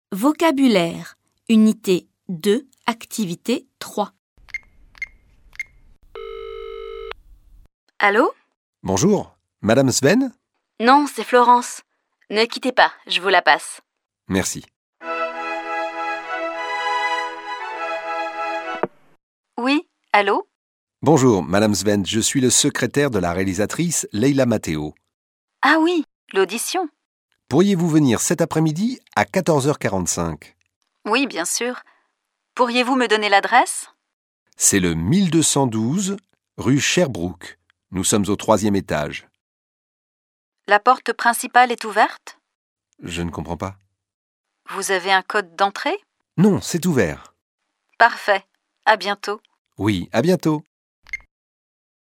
Vocabulaire, unité 2, activité 3. Allô? Bonjour, Madame Sven? Non, c'est Florence. Ne quittez pas, je vous la passe. Merci. Oui, allô? Bonjour, Madame Sven, je suis le secrétaire de la réalisatrice Leila Matteo. Ah oui, l'audition. Pourriez-vous venir cet après-midi à 14h45? Oui, bien sûr. Pourriez-vous me donner l'adresse? C'est le 1212 rue Sherbrooke. Nous sommes au 3e étage. La porte principale est ouverte? Je ne comprends pas. Vous avez un code d'entrée? Non, c'est ouvert. Parfait. À bientôt. Oui, à bientôt.